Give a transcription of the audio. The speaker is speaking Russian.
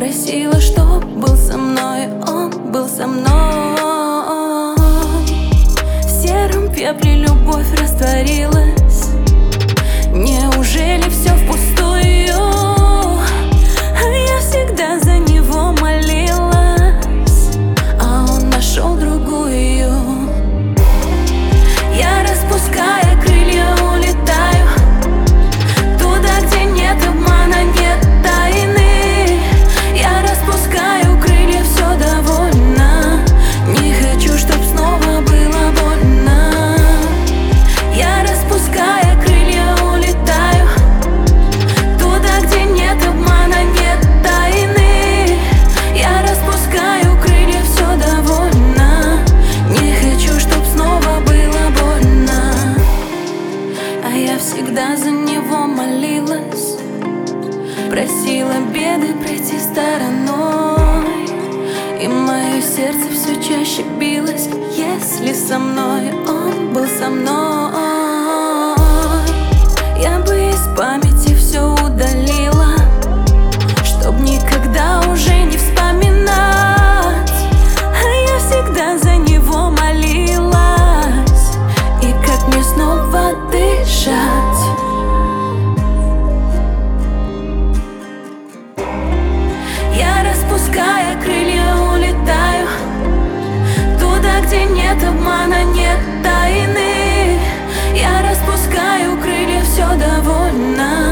просила, чтоб был со мной, он был со мной. В сером пепле любовь растворилась. Неужели все впустую? А я всегда за него молилась, а он нашел другую. Я, распуская крылья, улетаю туда, где нет обмана, нет тайны. Я распускаю крылья, все довольна. Не хочу, чтоб снова было больно. Я, распуская крылья, улетаю туда, где нет обмана, нет тайны. Я распускаю крылья, все довольна. Не хочу, чтоб снова было больно. А я всегда за него молилась, просила беды пройти стороной. И мое сердце все чаще билось. Если со мной он был со мной, я бы из памяти все удалила, чтоб никогда уже не вспоминать. А я всегда за него молилась. И как мне снова дышать? Я, распуская крылья, улетаю туда, где нет обмана, нет тайны. Я распускаю крылья, все довольна.